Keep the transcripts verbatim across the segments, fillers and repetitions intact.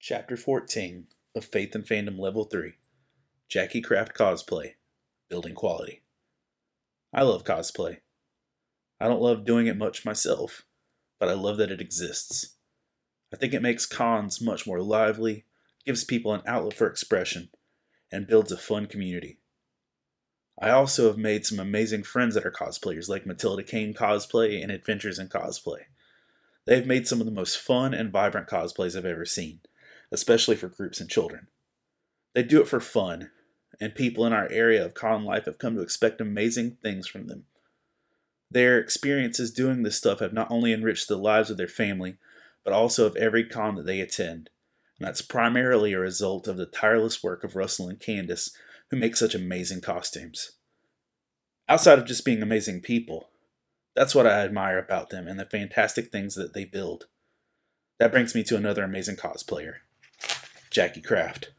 Chapter fourteen of Faith and Fandom Level three, Jackie Craft Cosplay, Building Quality. I love cosplay. I don't love doing it much myself, but I love that it exists. I think it makes cons much more lively, gives people an outlet for expression, and builds a fun community. I also have made some amazing friends that are cosplayers, like Matilda Kane Cosplay and Adventures in Cosplay. They've made some of the most fun and vibrant cosplays I've ever seen, especially for groups and children. They do it for fun, and people in our area of con life have come to expect amazing things from them. Their experiences doing this stuff have not only enriched the lives of their family, but also of every con that they attend, and that's primarily a result of the tireless work of Russell and Candace, who make such amazing costumes. Outside of just being amazing people, that's what I admire about them and the fantastic things that they build. That brings me to another amazing cosplayer, Jackie Craft.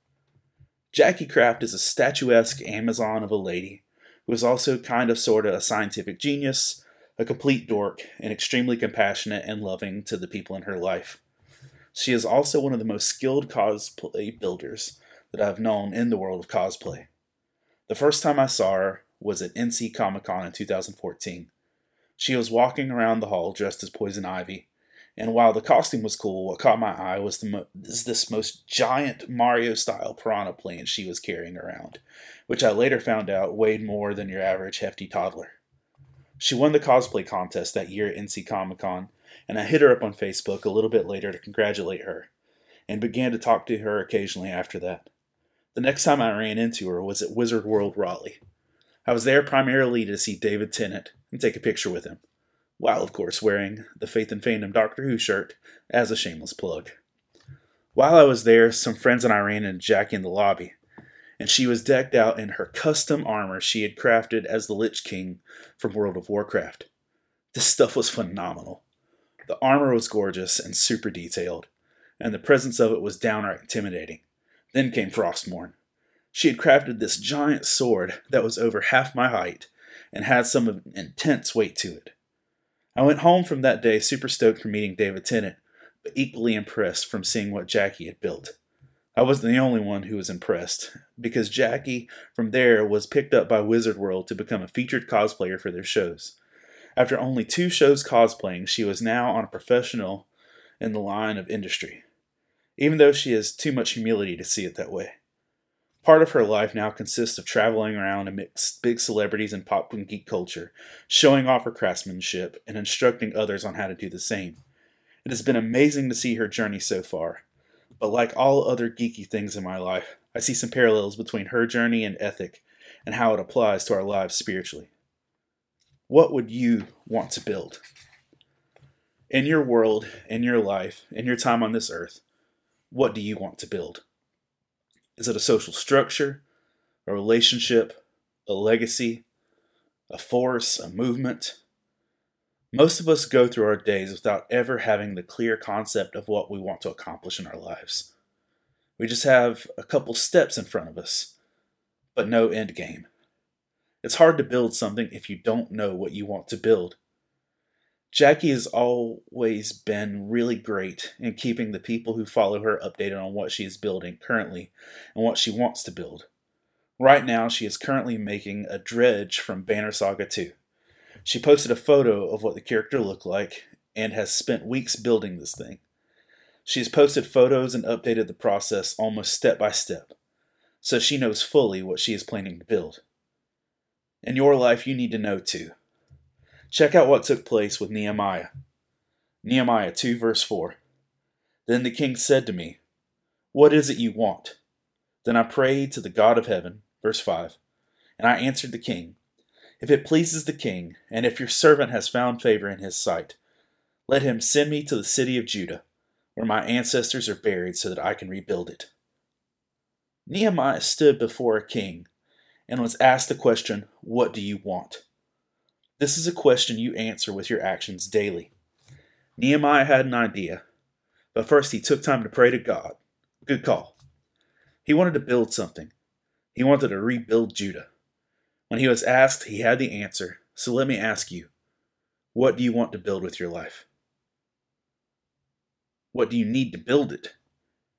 Jackie Craft is a statuesque Amazon of a lady who is also kind of sort of a scientific genius, a complete dork, and extremely compassionate and loving to the people in her life. She is also one of the most skilled cosplay builders that I've known in the world of cosplay. The first time I saw her was at N C Comic Con in two thousand fourteen. She was walking around the hall dressed as Poison Ivy, and while the costume was cool, what caught my eye was the mo- this most giant Mario-style piranha plant she was carrying around, which I later found out weighed more than your average hefty toddler. She won the cosplay contest that year at N C Comic Con, and I hit her up on Facebook a little bit later to congratulate her, and began to talk to her occasionally after that. The next time I ran into her was at Wizard World Raleigh. I was there primarily to see David Tennant and take a picture with him, while of course wearing the Faith and Fandom Doctor Who shirt as a shameless plug. While I was there, some friends and I ran into Jackie in the lobby, and she was decked out in her custom armor she had crafted as the Lich King from World of Warcraft. This stuff was phenomenal. The armor was gorgeous and super detailed, and the presence of it was downright intimidating. Then came Frostmourne. She had crafted this giant sword that was over half my height and had some intense weight to it. I went home from that day super stoked from meeting David Tennant, but equally impressed from seeing what Jackie had built. I wasn't the only one who was impressed, because Jackie from there was picked up by Wizard World to become a featured cosplayer for their shows. After only two shows cosplaying, she was now on a professional in the line of industry, even though she has too much humility to see it that way. Part of her life now consists of traveling around amidst big celebrities in pop and geek culture, showing off her craftsmanship and instructing others on how to do the same. It has been amazing to see her journey so far, but like all other geeky things in my life, I see some parallels between her journey and ethic and how it applies to our lives spiritually. What would you want to build? In your world, in your life, in your time on this earth, what do you want to build? Is it a social structure, a relationship, a legacy, a force, a movement? Most of us go through our days without ever having the clear concept of what we want to accomplish in our lives. We just have a couple steps in front of us, but no end game. It's hard to build something if you don't know what you want to build. Jackie has always been really great in keeping the people who follow her updated on what she is building currently and what she wants to build. Right now, she is currently making a dredge from Banner Saga two. She posted a photo of what the character looked like and has spent weeks building this thing. She has posted photos and updated the process almost step by step, so she knows fully what she is planning to build. In your life, you need to know too. Check out what took place with Nehemiah. Nehemiah two verse four. Then the king said to me, "What is it you want?" Then I prayed to the God of heaven, verse five, and I answered the king, "If it pleases the king, and if your servant has found favor in his sight, let him send me to the city of Judah, where my ancestors are buried, so that I can rebuild it." Nehemiah stood before a king and was asked the question, "What do you want?" This is a question you answer with your actions daily. Nehemiah had an idea, but first he took time to pray to God. Good call. He wanted to build something. He wanted to rebuild Judah. When he was asked, he had the answer. So let me ask you, what do you want to build with your life? What do you need to build it?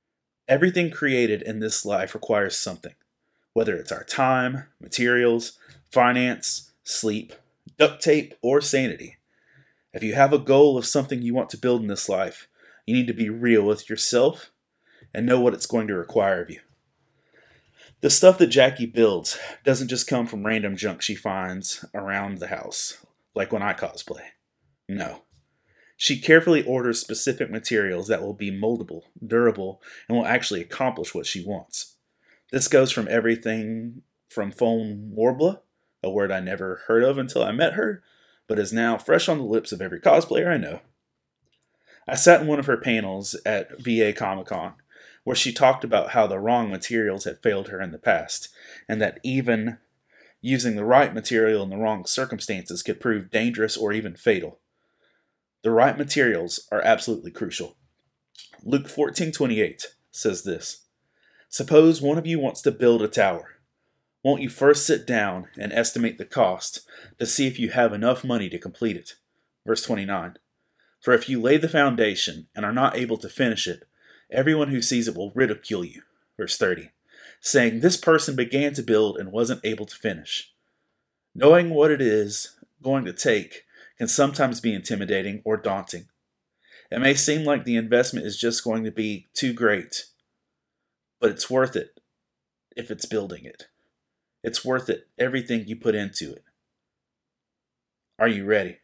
Everything created in this life requires something, whether it's our time, materials, finance, sleep, duct tape, or sanity. If you have a goal of something you want to build in this life, you need to be real with yourself and know what it's going to require of you. The stuff that Jackie builds doesn't just come from random junk she finds around the house, like when I cosplay. No. She carefully orders specific materials that will be moldable, durable, and will actually accomplish what she wants. This goes from everything from foam warbler, a word I never heard of until I met her, but is now fresh on the lips of every cosplayer I know. I sat in one of her panels at V A Comic Con, where she talked about how the wrong materials had failed her in the past, and that even using the right material in the wrong circumstances could prove dangerous or even fatal. The right materials are absolutely crucial. Luke fourteen twenty-eight says this, "Suppose one of you wants to build a tower. Won't you first sit down and estimate the cost to see if you have enough money to complete it?" Verse twenty-nine, "For if you lay the foundation and are not able to finish it, everyone who sees it will ridicule you." Verse thirty, saying, "This person began to build and wasn't able to finish." Knowing what it is going to take can sometimes be intimidating or daunting. It may seem like the investment is just going to be too great, but it's worth it if it's building it. It's worth it, everything you put into it. Are you ready?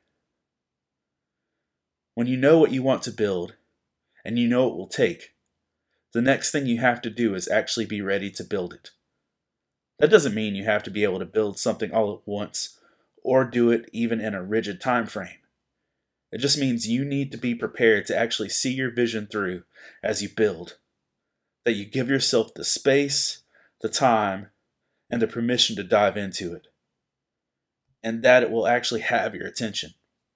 When you know what you want to build, and you know it will take, the next thing you have to do is actually be ready to build it. That doesn't mean you have to be able to build something all at once, or do it even in a rigid time frame. It just means you need to be prepared to actually see your vision through as you build. That you give yourself the space, the time, and the permission to dive into it. And that it will actually have your attention.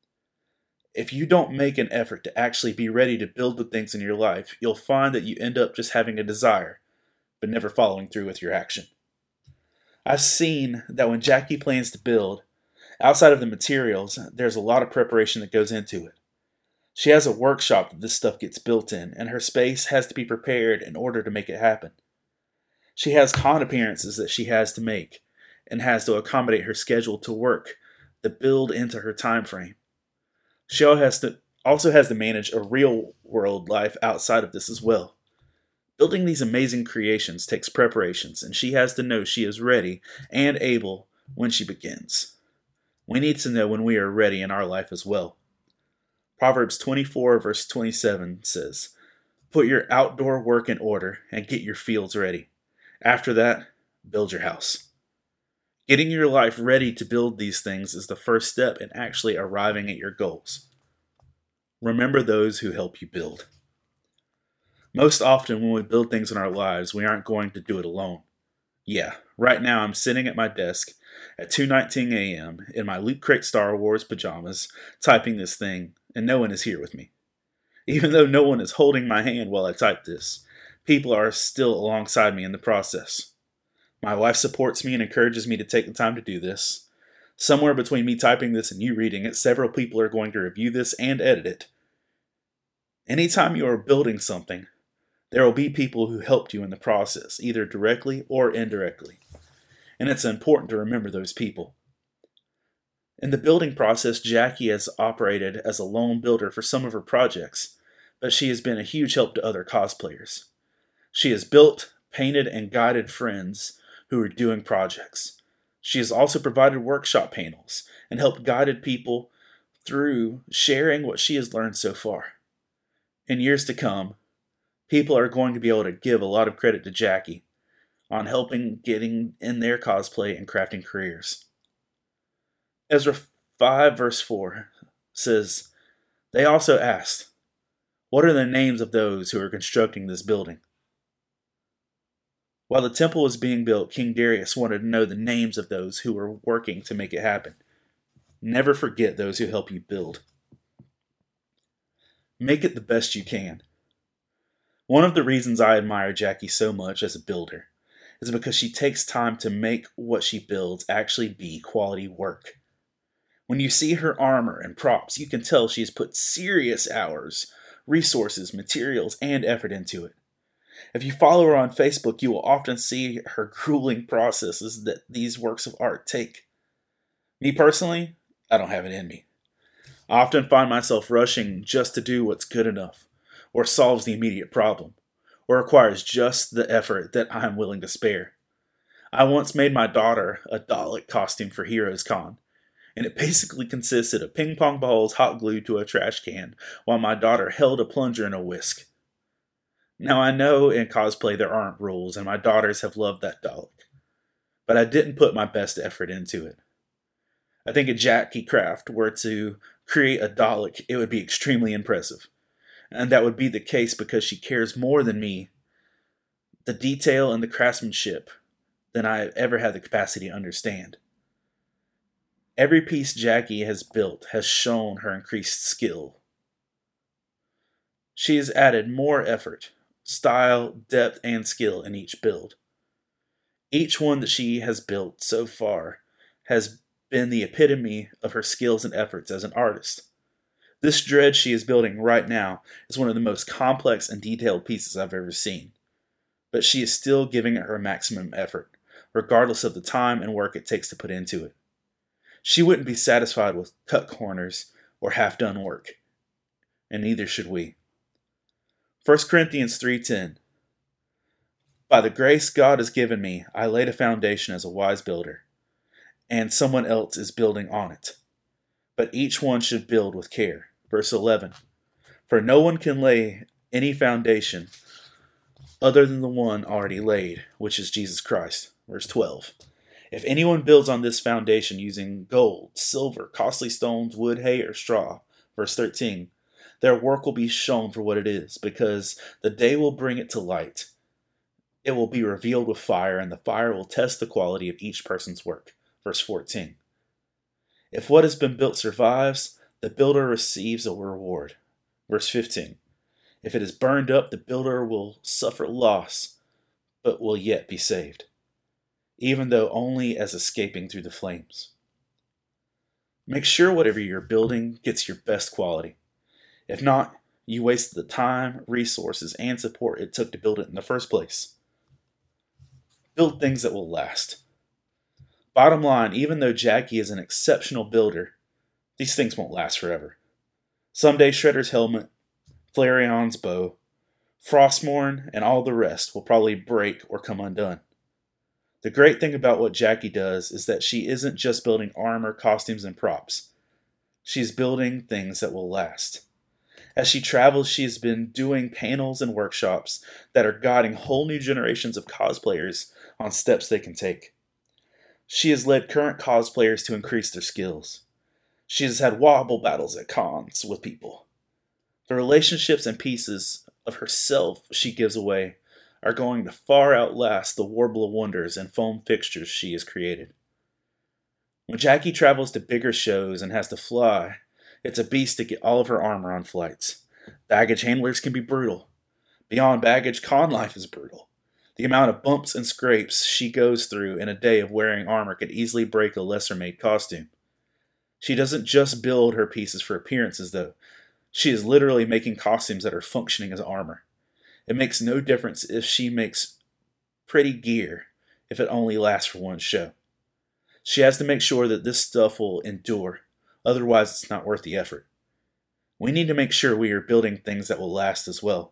If you don't make an effort to actually be ready to build the things in your life, you'll find that you end up just having a desire, but never following through with your action. I've seen that when Jackie plans to build, outside of the materials, there's a lot of preparation that goes into it. She has a workshop that this stuff gets built in, and her space has to be prepared in order to make it happen. She has con appearances that she has to make, and has to accommodate her schedule to work the build into her time frame. She has to, also has to manage a real world life outside of this as well. Building these amazing creations takes preparations, and she has to know she is ready and able when she begins. We need to know when we are ready in our life as well. Proverbs twenty-four verse twenty-seven says, "Put your outdoor work in order and get your fields ready. After that, build your house." Getting your life ready to build these things is the first step in actually arriving at your goals. Remember those who help you build. Most often when we build things in our lives, we aren't going to do it alone. Yeah, right now I'm sitting at my desk at two nineteen a.m. in my Loot Crate Star Wars pajamas, typing this thing, and no one is here with me. Even though no one is holding my hand while I type this, people are still alongside me in the process. My wife supports me and encourages me to take the time to do this. Somewhere between me typing this and you reading it, several people are going to review this and edit it. Anytime you are building something, there will be people who helped you in the process, either directly or indirectly. And it's important to remember those people. In the building process, Jackie has operated as a lone builder for some of her projects, but she has been a huge help to other cosplayers. She has built, painted, and guided friends who are doing projects. She has also provided workshop panels and helped guided people through sharing what she has learned so far. In years to come, people are going to be able to give a lot of credit to Jackie on helping getting in their cosplay and crafting careers. Ezra five verse four says, "They also asked, 'What are the names of those who are constructing this building?'" While the temple was being built, King Darius wanted to know the names of those who were working to make it happen. Never forget those who help you build. Make it the best you can. One of the reasons I admire Jackie so much as a builder is because she takes time to make what she builds actually be quality work. When you see her armor and props, you can tell she has put serious hours, resources, materials, and effort into it. If you follow her on Facebook, you will often see her grueling processes that these works of art take. Me personally, I don't have it in me. I often find myself rushing just to do what's good enough, or solves the immediate problem, or requires just the effort that I am willing to spare. I once made my daughter a Dalek costume for Heroes Con, and it basically consisted of ping pong balls hot glued to a trash can while my daughter held a plunger and a whisk. Now I know in cosplay there aren't rules, and my daughters have loved that Dalek, but I didn't put my best effort into it. I think if Jackie Craft were to create a Dalek, it would be extremely impressive. And that would be the case because she cares more than me, the detail and the craftsmanship, than I have ever had the capacity to understand. Every piece Jackie has built has shown her increased skill. She has added more effort, style, depth, and skill in each build. Each one that she has built so far has been the epitome of her skills and efforts as an artist. This Dread she is building right now is one of the most complex and detailed pieces I've ever seen. But she is still giving it her maximum effort, regardless of the time and work it takes to put into it. She wouldn't be satisfied with cut corners or half-done work, and neither should we. First Corinthians three ten. By the grace God has given me, I laid a foundation as a wise builder, and someone else is building on it. But each one should build with care. Verse eleven. For no one can lay any foundation other than the one already laid, which is Jesus Christ. Verse twelve. If anyone builds on this foundation using gold, silver, costly stones, wood, hay, or straw. Verse thirteen. Their work will be shown for what it is, because the day will bring it to light. It will be revealed with fire, and the fire will test the quality of each person's work. Verse fourteen. If what has been built survives, the builder receives a reward. Verse fifteen. If it is burned up, the builder will suffer loss, but will yet be saved, even though only as escaping through the flames. Make sure whatever you're building gets your best quality. If not, you wasted the time, resources, and support it took to build it in the first place. Build things that will last. Bottom line, even though Jackie is an exceptional builder, these things won't last forever. Someday Shredder's helmet, Flarion's bow, Frostmourne, and all the rest will probably break or come undone. The great thing about what Jackie does is that she isn't just building armor, costumes, and props. She's building things that will last. As she travels, she has been doing panels and workshops that are guiding whole new generations of cosplayers on steps they can take. She has led current cosplayers to increase their skills. She has had wobble battles at cons with people. The relationships and pieces of herself she gives away are going to far outlast the warble of wonders and foam fixtures she has created. When Jackie travels to bigger shows and has to fly, it's a beast to get all of her armor on flights. Baggage handlers can be brutal. Beyond baggage, con life is brutal. The amount of bumps and scrapes she goes through in a day of wearing armor could easily break a lesser-made costume. She doesn't just build her pieces for appearances, though. She is literally making costumes that are functioning as armor. It makes no difference if she makes pretty gear if it only lasts for one show. She has to make sure that this stuff will endure, otherwise it's not worth the effort. We need to make sure we are building things that will last as well.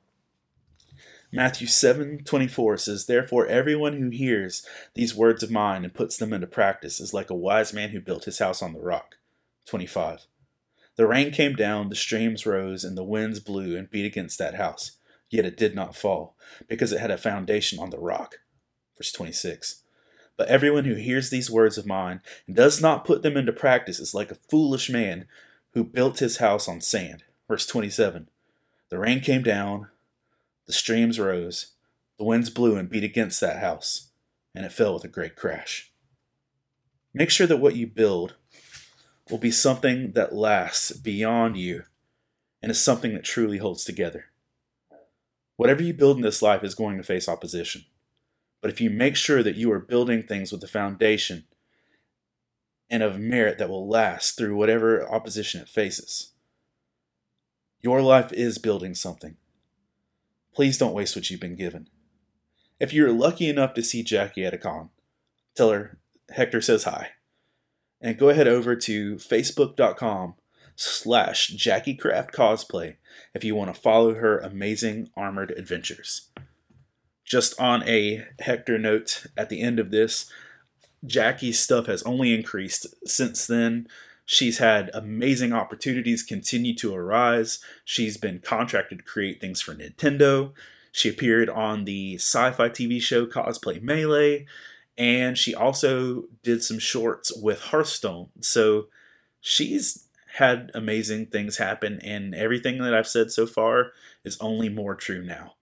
Matthew seven twenty-four says, Therefore everyone who hears these words of mine and puts them into practice is like a wise man who built his house on the rock. twenty-five. The rain came down, the streams rose, and the winds blew and beat against that house. Yet it did not fall, because it had a foundation on the rock. Verse twenty-six. But everyone who hears these words of mine and does not put them into practice is like a foolish man who built his house on sand. Verse twenty-seven. The rain came down, the streams rose, the winds blew and beat against that house, and it fell with a great crash. Make sure that what you build will be something that lasts beyond you and is something that truly holds together. Whatever you build in this life is going to face opposition. But if you make sure that you are building things with a foundation and of merit that will last through whatever opposition it faces, your life is building something. Please don't waste what you've been given. If you're lucky enough to see Jackie at a con, tell her Hector says hi. And go ahead over to facebook.com slash Jackie Craft Cosplay if you want to follow her amazing armored adventures. Just on a Hector note at the end of this, Jackie's stuff has only increased since then. She's had amazing opportunities continue to arise. She's been contracted to create things for Nintendo. She appeared on the sci-fi T V show Cosplay Melee, and she also did some shorts with Hearthstone. So she's had amazing things happen, and everything that I've said so far is only more true now.